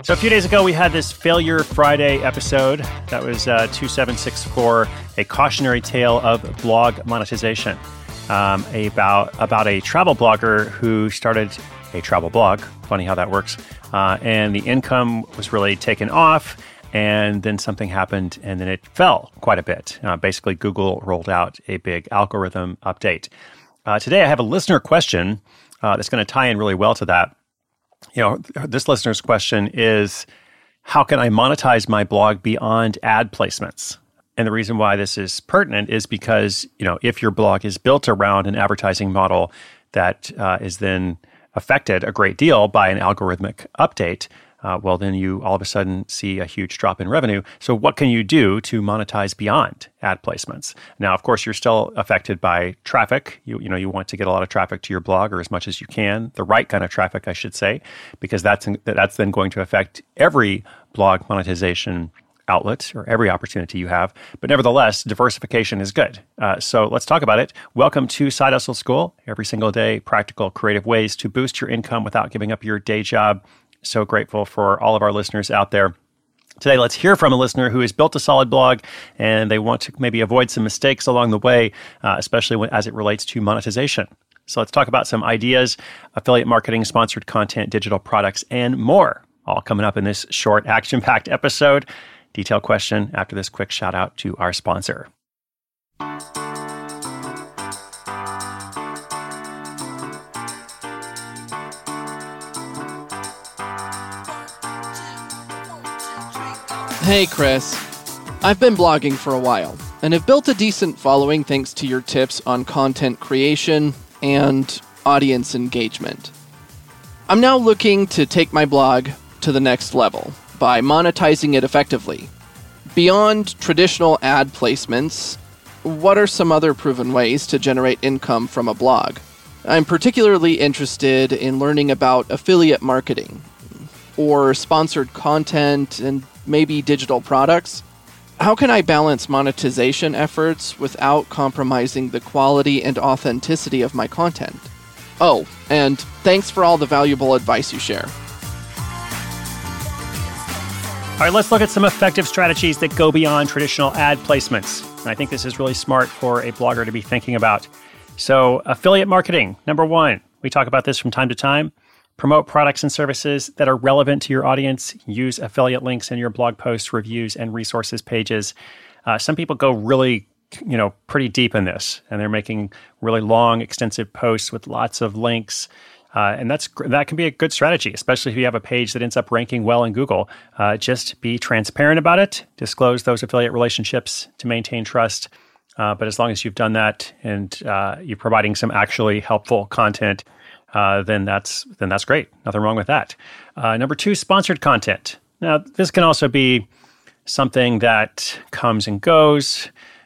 So a few days ago, we had this Failure Friday episode. That was 2764, a cautionary tale of blog monetization, about a travel blogger who started a travel blog. Funny how that works. And the income was really taken off, and then something happened, and then it fell quite a bit. Basically, Google rolled out a big algorithm update. Today, I have a listener question that's going to tie in really well to that. This listener's question is, how can I monetize my blog beyond ad placements? And the reason why this is pertinent is because, if your blog is built around an advertising model that is then affected a great deal by an algorithmic update, well, then you all of a sudden see a huge drop in revenue. So what can you do to monetize beyond ad placements? Now, of course, you're still affected by traffic. You want to get a lot of traffic to your blog, or as much as you can, the right kind of traffic, I should say, because that's then going to affect every blog monetization outlet or every opportunity you have. But nevertheless, diversification is good. So let's talk about it. Welcome to Side Hustle School. Every single day, practical, creative ways to boost your income without giving up your day job. So grateful for all of our listeners out there. Today, let's hear from a listener who has built a solid blog and they want to maybe avoid some mistakes along the way, especially as it relates to monetization. So let's talk about some ideas, affiliate marketing, sponsored content, digital products, and more, all coming up in this short, action-packed episode. Detailed question after this quick shout out to our sponsor. Hey, Chris. I've been blogging for a while and have built a decent following thanks to your tips on content creation and audience engagement. I'm now looking to take my blog to the next level by monetizing it effectively. Beyond traditional ad placements, what are some other proven ways to generate income from a blog? I'm particularly interested in learning about affiliate marketing or sponsored content and maybe digital products. How can I balance monetization efforts without compromising the quality and authenticity of my content? Oh, and thanks for all the valuable advice you share. All right, let's look at some effective strategies that go beyond traditional ad placements. And I think this is really smart for a blogger to be thinking about. So, affiliate marketing, number one. We talk about this from time to time. Promote products and services that are relevant to your audience. Use affiliate links in your blog posts, reviews, and resources pages. Some people go really, pretty deep in this, and they're making really long, extensive posts with lots of links. And that can be a good strategy, especially if you have a page that ends up ranking well in Google. Just be transparent about it. Disclose those affiliate relationships to maintain trust. But as long as you've done that and you're providing some actually helpful content, then that's great. Nothing wrong with that. Number two, sponsored content. Now, this can also be something that comes and goes.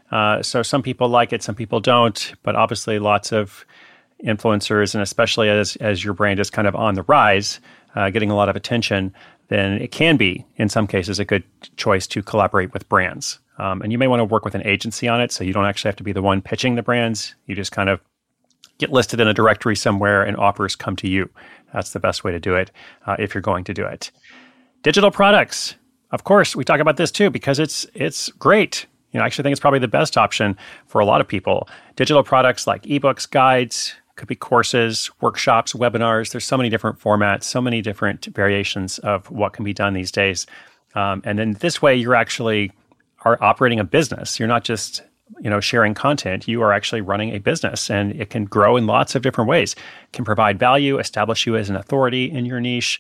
So some people like it, some people don't. But obviously, lots of influencers, and especially as your brand is kind of on the rise, getting a lot of attention, then it can be, in some cases, a good choice to collaborate with brands. And you may want to work with an agency on it, so you don't actually have to be the one pitching the brands. You just kind of get listed in a directory somewhere and offers come to you. That's the best way to do it if you're going to do it. Digital products. Of course, we talk about this too because it's great. I actually think it's probably the best option for a lot of people. Digital products like ebooks, guides, could be courses, workshops, webinars. There's so many different formats, so many different variations of what can be done these days. And then this way, you actually are operating a business. You're not just sharing content. You are actually running a business, and it can grow in lots of different ways. It can provide value, establish you as an authority in your niche.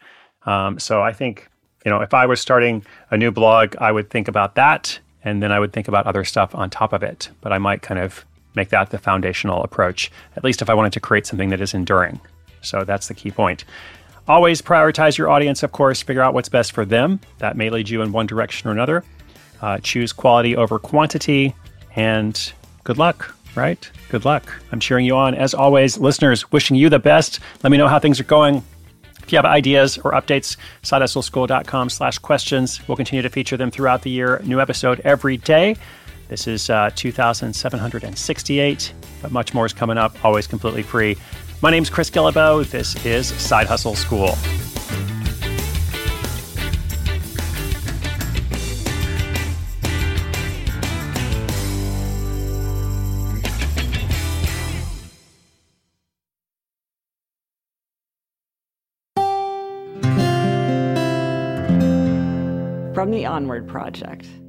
So I think, if I was starting a new blog, I would think about that, and then I would think about other stuff on top of it. But I might kind of make that the foundational approach, at least if I wanted to create something that is enduring. So that's the key point. Always prioritize your audience, of course. Figure out what's best for them. That may lead you in one direction or another. Choose quality over quantity. And good luck, right? Good luck. I'm cheering you on. As always, listeners, wishing you the best. Let me know how things are going. If you have ideas or updates, sidehustleschool.com/questions. We'll continue to feature them throughout the year. New episode every day. This is 2768, but much more is coming up, always completely free. My name's Chris Guillebeau. This is Side Hustle School. from the Onward Project.